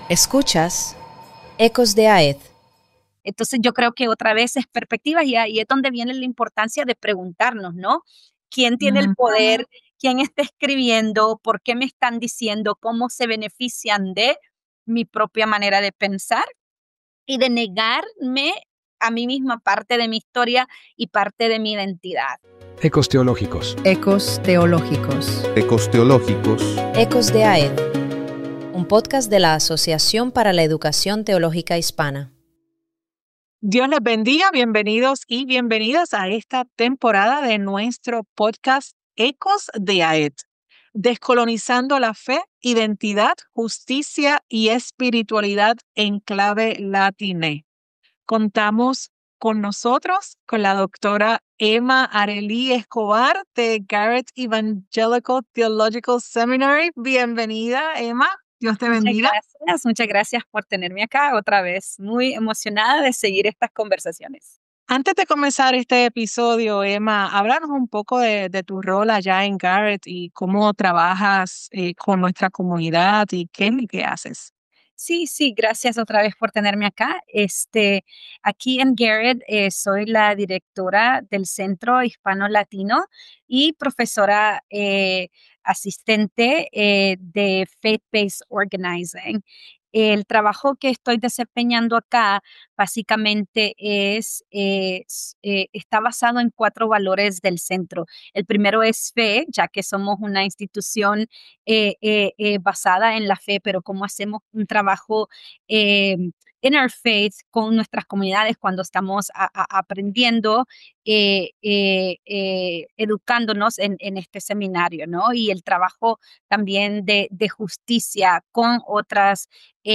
Escuchas Ecos de AED. Entonces yo creo que otra vez es perspectiva y ahí es donde viene la importancia de preguntarnos, ¿no? ¿Quién tiene el poder? ¿Quién está escribiendo? ¿Por qué me están diciendo? ¿Cómo se benefician de mi propia manera de pensar? Y de negarme a mí misma parte de mi historia y parte de mi identidad. Ecos teológicos. Ecos teológicos. Ecos teológicos. Ecos de AED. Un podcast de la Asociación para la Educación Teológica Hispana. Dios les bendiga, bienvenidos y bienvenidas a esta temporada de nuestro podcast Ecos de AED, descolonizando la fe, identidad, justicia y espiritualidad en clave latiné. Contamos con nosotros, con la doctora Emma Arely Escobar de Garrett Evangelical Theological Seminary. Bienvenida, Emma. Dios te bendiga. Muchas gracias por tenerme acá otra vez. Muy emocionada de seguir estas conversaciones. Antes de comenzar este episodio, Emma, háblanos un poco de tu rol allá en Garrett y cómo trabajas con nuestra comunidad y qué es lo que haces. Sí, gracias otra vez por tenerme acá. Aquí en Garrett soy la directora del Centro Hispano-Latino y profesora asistente de Faith-Based Organizing. El trabajo que estoy desempeñando acá básicamente está basado en 4 valores del centro. El primero es fe, ya que somos una institución basada en la fe, pero cómo hacemos un trabajo interfaith con nuestras comunidades cuando estamos aprendiendo, educándonos en este seminario, ¿no? Y el trabajo también de justicia con otras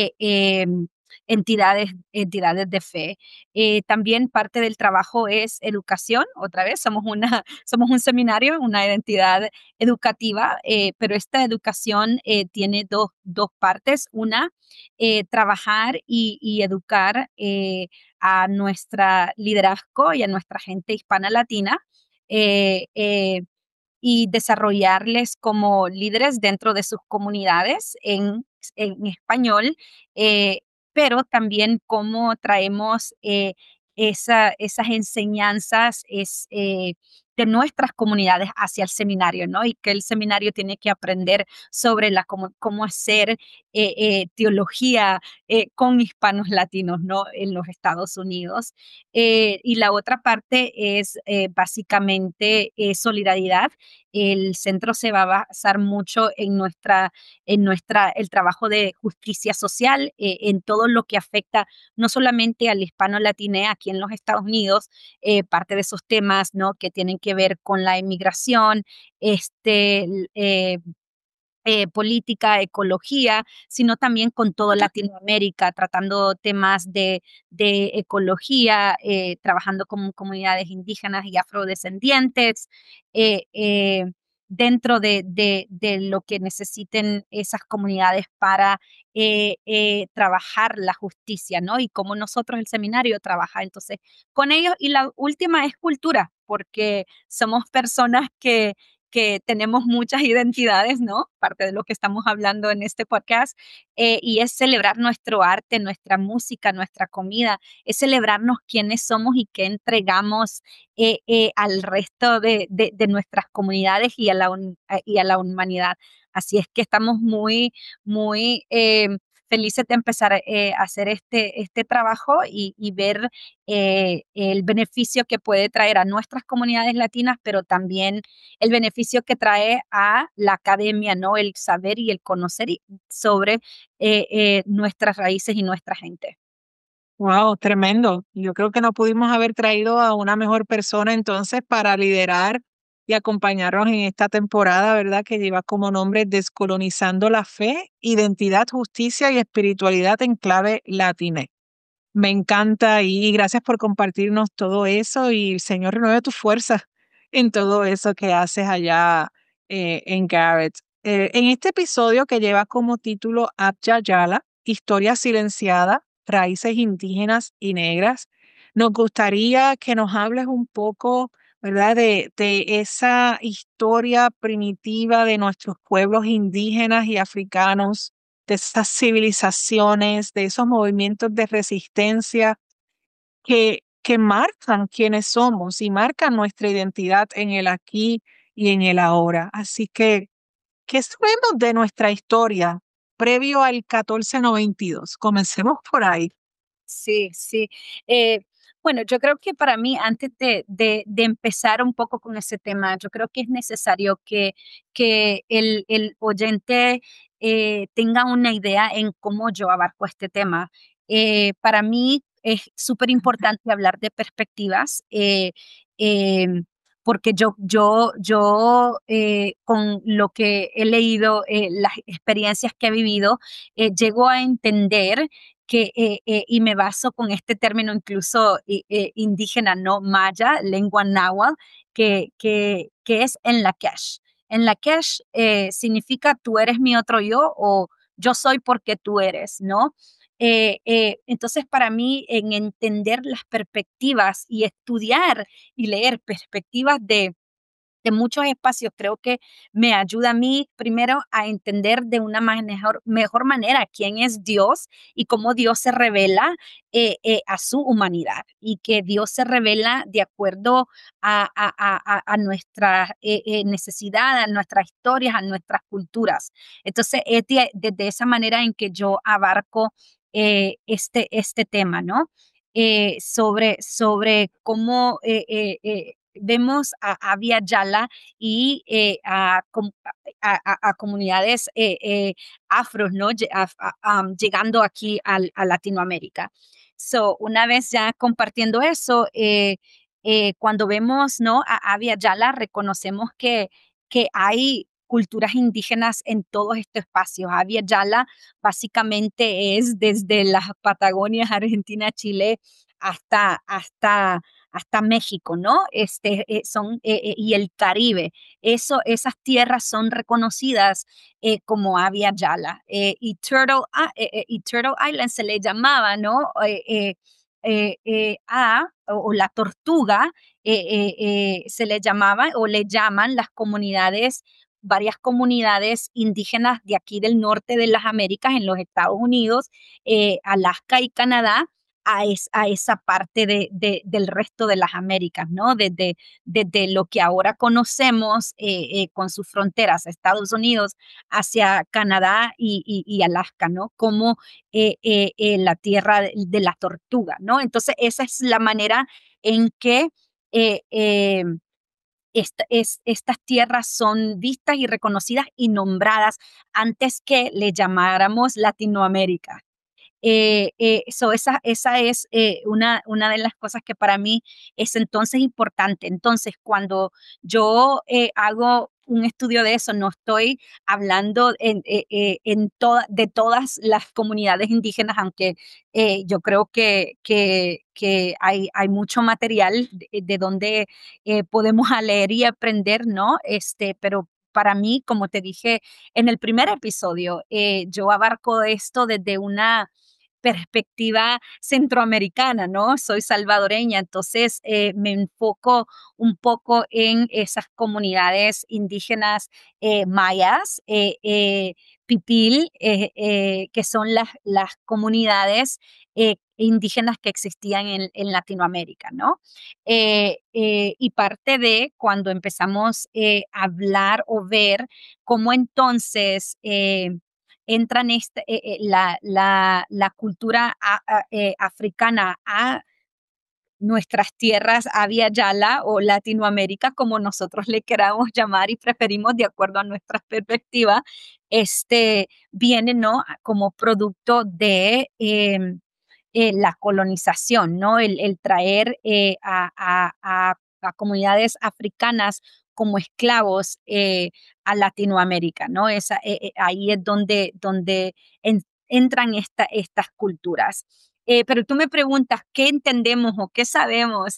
entidades de fe. También parte del trabajo es educación. Otra vez, somos un seminario, una identidad educativa, pero esta educación tiene dos partes. Una, trabajar y educar a nuestra liderazgo y a nuestra gente hispana latina. eh, eh, y desarrollarles como líderes dentro de sus comunidades en español, eh, pero también cómo traemos esas enseñanzas de nuestras comunidades hacia el seminario, ¿no? Y que el seminario tiene que aprender sobre cómo hacer teología con hispanos latinos, ¿no? En los Estados Unidos. Y la otra parte es básicamente solidaridad. El centro se va a basar mucho el trabajo de justicia social, en todo lo que afecta no solamente al hispano latiné aquí en los Estados Unidos, parte de esos temas, ¿no? Que tienen que ver con la inmigración, política, ecología, sino también con toda Latinoamérica, tratando temas de ecología, trabajando con comunidades indígenas y afrodescendientes, eh, eh, dentro de lo que necesiten esas comunidades para trabajar la justicia, ¿no? Y cómo nosotros, el seminario, trabaja entonces con ellos. Y la última es cultura, porque somos personas que tenemos muchas identidades, ¿no? Parte de lo que estamos hablando en este podcast, y es celebrar nuestro arte, nuestra música, nuestra comida, es celebrarnos quiénes somos y qué entregamos al resto de nuestras comunidades y a la humanidad. Así es que estamos muy felices de empezar a hacer este trabajo y ver el beneficio que puede traer a nuestras comunidades latinas, pero también el beneficio que trae a la academia, ¿no? El saber y el conocer sobre nuestras raíces y nuestra gente. Wow, tremendo. Yo creo que no pudimos haber traído a una mejor persona entonces para liderar y acompañarnos en esta temporada, ¿verdad? Que lleva como nombre Descolonizando la fe, identidad, justicia y espiritualidad en clave latina. Me encanta y gracias por compartirnos todo eso y el Señor renueve tu fuerza en todo eso que haces allá en Garrett. En este episodio que lleva como título Abya Yala, Historia silenciada, raíces indígenas y negras, nos gustaría que nos hables un poco, ¿verdad? De esa historia primitiva de nuestros pueblos indígenas y africanos de esas civilizaciones, de esos movimientos de resistencia que marcan quiénes somos y marcan nuestra identidad en el aquí y en el ahora. Así que, ¿qué sabemos de nuestra historia previo al 1492? Comencemos por ahí. Sí, sí. Bueno, yo creo que para mí, antes de empezar un poco con ese tema, yo creo que es necesario que el oyente tenga una idea en cómo yo abarco este tema. Para mí es súper importante hablar de perspectivas, em, porque yo con lo que he leído, las experiencias que he vivido, llego a entender y me baso con este término incluso indígena, no maya, lengua náhuatl, que es en la cash. En la cash significa tú eres mi otro yo o yo soy porque tú eres, ¿no? Entonces, para mí, en entender las perspectivas y estudiar y leer perspectivas de muchos espacios, creo que me ayuda a mí primero a entender de una mejor manera quién es Dios y cómo Dios se revela a su humanidad y que Dios se revela de acuerdo a nuestra necesidad, a nuestras historias, a nuestras culturas. Entonces, es desde esa manera en que yo abarco este tema, ¿no? Sobre cómo vemos a Via Yala y a comunidades afros, ¿no? Llegando aquí a Latinoamérica. So, una vez ya compartiendo eso, cuando vemos, ¿no? A Via Yala, reconocemos que hay culturas indígenas en todos estos espacios. Avia Yala básicamente es desde las Patagonias, Argentina, Chile, hasta México, ¿no? Y el Caribe. Esas tierras son reconocidas como Avia Yala. Y Turtle Island se le llamaba, ¿no? O la tortuga se le llamaba o le llaman varias comunidades indígenas de aquí del norte de las Américas, en los Estados Unidos, Alaska y Canadá, a esa parte del resto de las Américas, ¿no? Desde lo que ahora conocemos con sus fronteras, Estados Unidos, hacia Canadá y Alaska, ¿no? Como la tierra de la tortuga, ¿no? Entonces, esa es la manera en que eh, eh, estas tierras son vistas y reconocidas y nombradas antes que le llamáramos Latinoamérica. Esa es una de las cosas que para mí es entonces importante. Entonces, cuando yo hago un estudio de eso, no estoy hablando de todas las comunidades indígenas, aunque yo creo que hay mucho material de donde podemos a leer y aprender, ¿no? Pero para mí, como te dije en el primer episodio, yo abarco esto desde una perspectiva centroamericana, ¿no? Soy salvadoreña, entonces me enfoco un poco en esas comunidades indígenas mayas, pipil, que son las comunidades indígenas que existían en Latinoamérica, ¿no? Y parte de cuando empezamos a hablar o ver cómo entonces entran la cultura africana a nuestras tierras, a Via Yala o Latinoamérica, como nosotros le queramos llamar y preferimos de acuerdo a nuestra perspectiva, viene, ¿no? Como producto de la colonización, ¿no? El traer a comunidades africanas como esclavos a Latinoamérica, ¿no? Ahí es donde entran estas culturas. Pero tú me preguntas, ¿qué entendemos o qué sabemos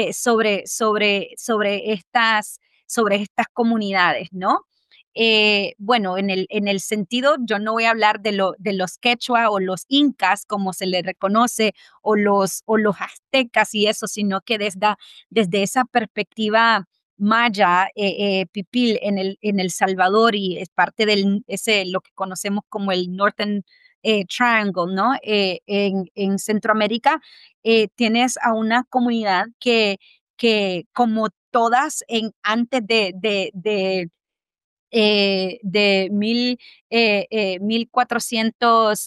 sobre estas comunidades, ¿no? Bueno, en el sentido, yo no voy a hablar de los quechua o los incas, como se les reconoce, o los aztecas y eso, sino que desde esa perspectiva maya, Pipil en el Salvador y es parte del ese lo que conocemos como el Northern Triangle, ¿no? En Centroamérica tienes a una comunidad que como todas antes de 1492,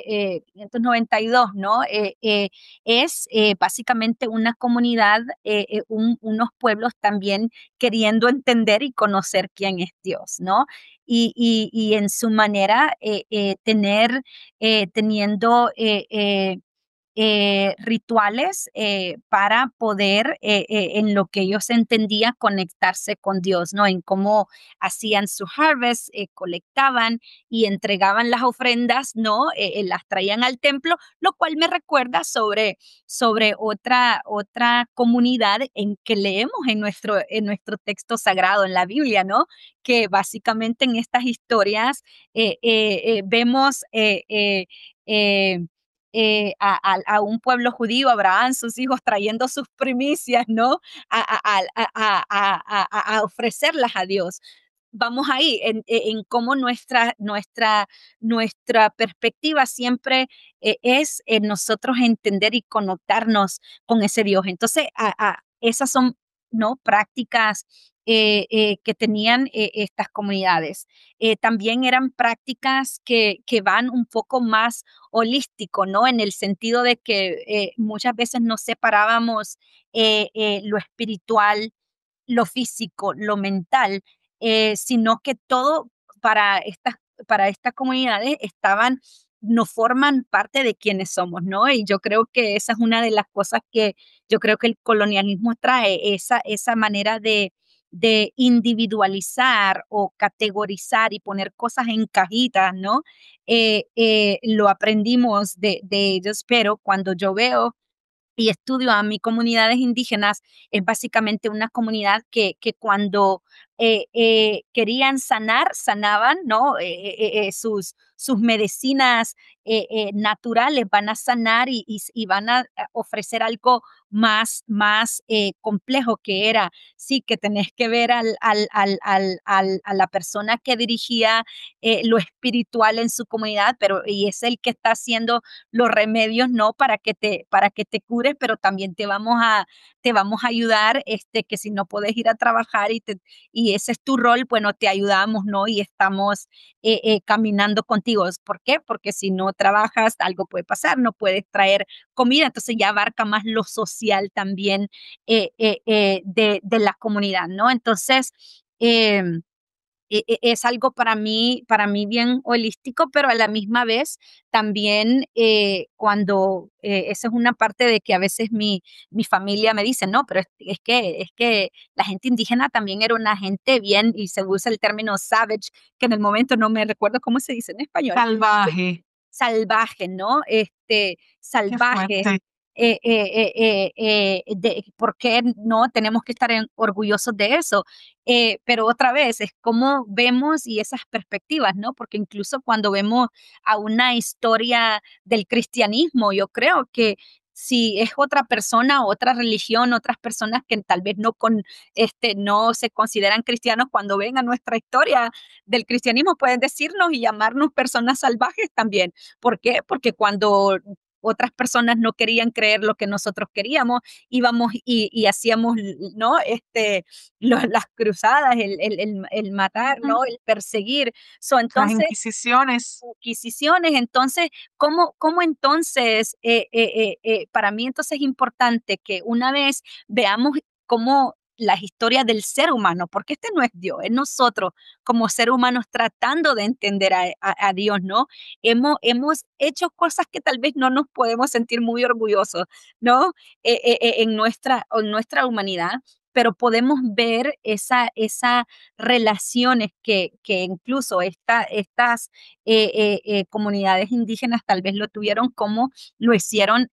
¿no? Es básicamente una comunidad, unos pueblos también queriendo entender y conocer quién es Dios, ¿no? Y en su manera teniendo rituales para poder, en lo que ellos entendían, conectarse con Dios, ¿no? En cómo hacían su harvest, colectaban y entregaban las ofrendas, ¿no? Las traían al templo, lo cual me recuerda sobre otra comunidad en que leemos en nuestro texto sagrado, en la Biblia, ¿no? Que básicamente en estas historias vemos a un pueblo judío, Abraham, sus hijos trayendo sus primicias, ¿no? A ofrecerlas a Dios. Vamos ahí en cómo nuestra perspectiva siempre es en nosotros entender y conectarnos con ese Dios. Entonces, esas son, ¿no? Prácticas que tenían estas comunidades. También eran prácticas que van un poco más holístico, ¿no? En el sentido de que muchas veces nos separábamos lo espiritual, lo físico, lo mental, sino que todo para estas comunidades nos forman parte de quienes somos, ¿no? Y yo creo que esa es una de las cosas que yo creo que el colonialismo trae, esa manera de individualizar o categorizar y poner cosas en cajitas, ¿no? Lo aprendimos de ellos, pero cuando yo veo y estudio a mis comunidades indígenas, es básicamente una comunidad que cuando querían sanar, sanaban, ¿no? Sus medicinas naturales van a sanar y van a ofrecer algo más complejo que era, sí, que tenés que ver a la persona que dirigía lo espiritual en su comunidad, pero y es el que está haciendo los remedios, ¿no? Para que te cures, pero también te vamos a ayudar, que si no puedes ir a trabajar y ese es tu rol, bueno, te ayudamos, ¿no? Y estamos caminando contigo. ¿Por qué? Porque si no trabajas, algo puede pasar, no puedes traer comida, entonces ya abarca más lo social también de la comunidad, ¿no? Entonces, em, es algo para mí bien holístico, pero a la misma vez también cuando esa es una parte de que a veces mi familia me dice, no, pero es que la gente indígena también era una gente bien, y se usa el término savage, que en el momento no me recuerdo cómo se dice en español, Salvaje, salvaje, ¿no? qué Salvaje. fuerte. ¿Por qué no tenemos que estar orgullosos de eso? Pero otra vez, es como vemos y esas perspectivas, ¿no? Porque incluso cuando vemos a una historia del cristianismo, yo creo que si es otra persona, otra religión, otras personas que tal vez no se consideran cristianos, cuando ven a nuestra historia del cristianismo, pueden decirnos y llamarnos personas salvajes también. ¿Por qué? Porque cuando otras personas no querían creer lo que nosotros queríamos, íbamos y hacíamos, ¿no? Las cruzadas, el matar, Ujú. ¿no? El perseguir. So, Las entonces, inquisiciones. inquisiciones. Entonces, ¿cómo entonces, para mí entonces es importante que una vez veamos cómo las historias del ser humano, porque este no es Dios, es nosotros como seres humanos tratando de entender a Dios, ¿no? Hemos hecho cosas que tal vez no nos podemos sentir muy orgullosos, ¿no? En nuestra humanidad, pero podemos ver esa relaciones que incluso estas comunidades indígenas tal vez lo tuvieron como lo hicieron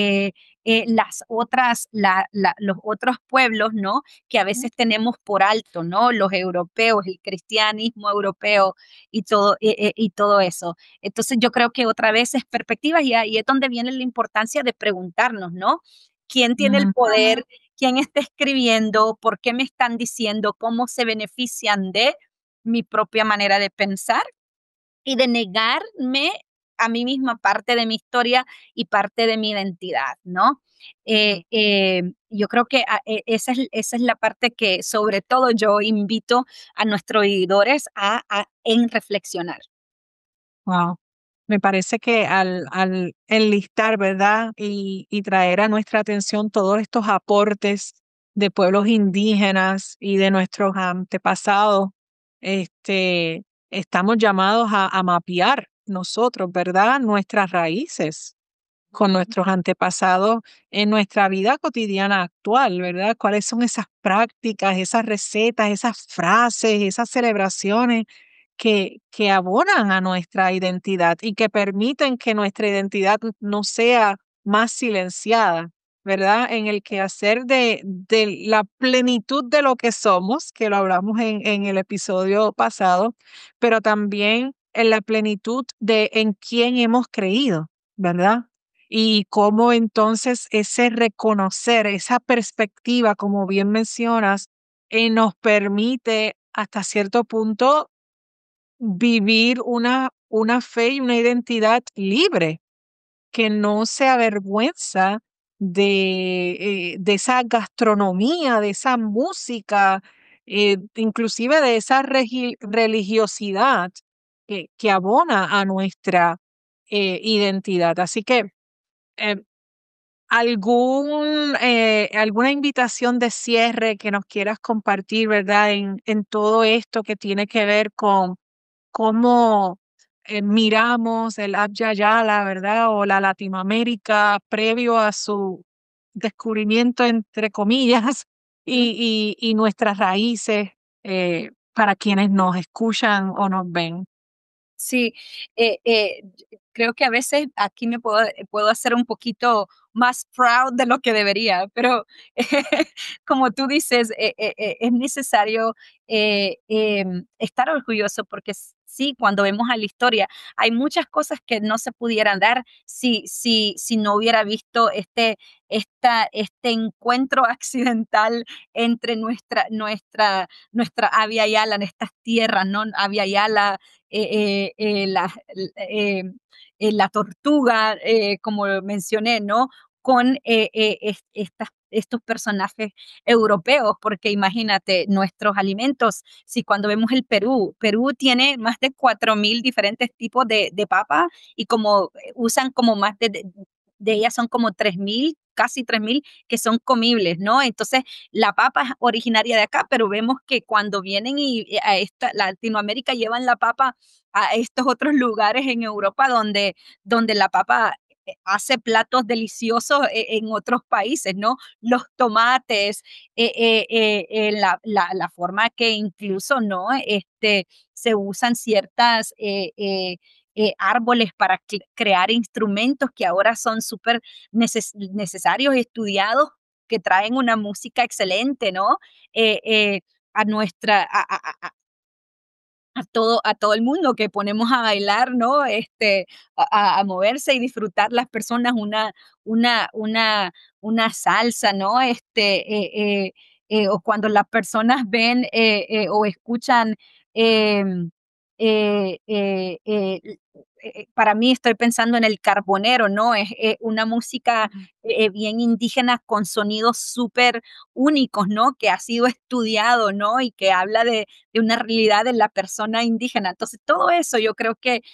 los otros pueblos, ¿no? Que a veces tenemos por alto, ¿no? Los europeos, el cristianismo europeo y todo eso. Entonces yo creo que otra vez es perspectiva y ahí es donde viene la importancia de preguntarnos, ¿no? ¿Quién tiene el Ujú. poder? quién está escribiendo, por qué me están diciendo, cómo se benefician de mi propia manera de pensar y de negarme a mí misma parte de mi historia y parte de mi identidad, ¿no? Yo creo que esa es la parte que sobre todo yo invito a nuestros oidores en reflexionar. Wow. Me parece que al enlistar, ¿verdad? Y traer a nuestra atención todos estos aportes de pueblos indígenas y de nuestros antepasados, este, estamos llamados a mapear nosotros, ¿verdad? Nuestras raíces con nuestros antepasados en nuestra vida cotidiana actual, ¿verdad? ¿Cuáles son esas prácticas, esas recetas, esas frases, esas celebraciones que abonan a nuestra identidad y que permiten que nuestra identidad no sea más silenciada, ¿verdad? En el quehacer de la plenitud de lo que somos, que lo hablamos en el episodio pasado, pero también en la plenitud de en quién hemos creído, ¿verdad? Y cómo entonces ese reconocer, esa perspectiva, como bien mencionas, nos permite hasta cierto punto vivir una fe y una identidad libre, que no se avergüenza de esa gastronomía, de esa música, inclusive de esa religiosidad que abona a nuestra identidad. Así que eh, alguna invitación de cierre que nos quieras compartir, ¿verdad? En todo esto que tiene que ver con cómo miramos el Abya Yala, ¿verdad? O la Latinoamérica previo a su descubrimiento, entre comillas, y nuestras raíces para quienes nos escuchan o nos ven. Sí, creo que a veces aquí me puedo hacer un poquito más proud de lo que debería, pero como tú dices, es necesario estar orgulloso porque sí, cuando vemos a la historia, hay muchas cosas que no se pudieran dar si no hubiera visto este encuentro accidental entre nuestra Abya Yala en estas tierras, ¿no? Abya Yala la tortuga, como mencioné, ¿no? Con estos personajes europeos, porque imagínate, nuestros alimentos, si cuando vemos el Perú tiene más de 4.000 diferentes tipos de papa y como usan como más de ellas son como 3.000, casi 3.000 que son comibles, ¿no? Entonces, la papa es originaria de acá, pero vemos que cuando vienen a esta Latinoamérica llevan la papa a estos otros lugares en Europa donde la papa hace platos deliciosos en otros países, ¿no? Los tomates, la forma que incluso, ¿no? Se usan ciertas árboles para crear instrumentos que ahora son súper necesarios, estudiados, que traen una música excelente, ¿no? Eh, eh, a nuestra, a todo el mundo que ponemos a bailar, ¿no? A moverse y disfrutar las personas una, una, una salsa, ¿no? O cuando las personas ven o escuchan, em, para mí estoy pensando en el carbonero, ¿no? Es una música bien indígena con sonidos súper únicos, ¿no? Que ha sido estudiado, ¿no? Y que habla de una realidad de la persona indígena. Entonces, todo eso yo creo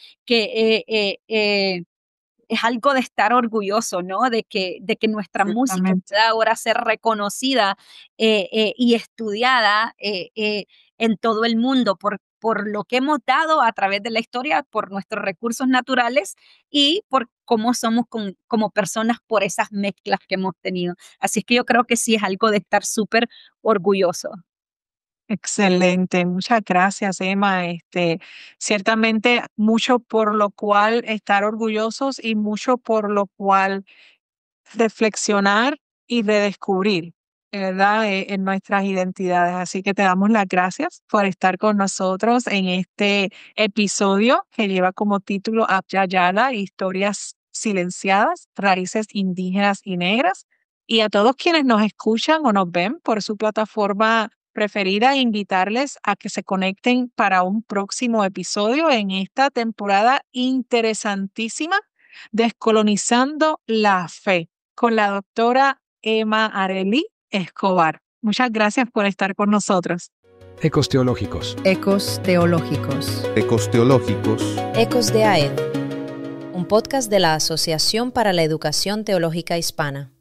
que es algo de estar orgulloso, ¿no? De que nuestra música Exactamente. pueda ahora ser reconocida y estudiada en todo el mundo por lo que hemos dado a través de la historia, por nuestros recursos naturales y por cómo somos como personas por esas mezclas que hemos tenido. Así es que yo creo que sí es algo de estar súper orgulloso. Excelente, muchas gracias, Emma. Ciertamente mucho por lo cual estar orgullosos y mucho por lo cual reflexionar y redescubrir, ¿verdad? En nuestras identidades. Así que te damos las gracias por estar con nosotros en este episodio que lleva como título Abya Yala, Historias silenciadas, raíces indígenas y negras. Y a todos quienes nos escuchan o nos ven por su plataforma preferida, invitarles a que se conecten para un próximo episodio en esta temporada interesantísima, Descolonizando la Fe, con la doctora Emma Arely Escobar. Muchas gracias por estar con nosotros. Ecos teológicos. Ecos teológicos. Ecos teológicos. Ecos de AED, un podcast de la Asociación para la Educación Teológica Hispana.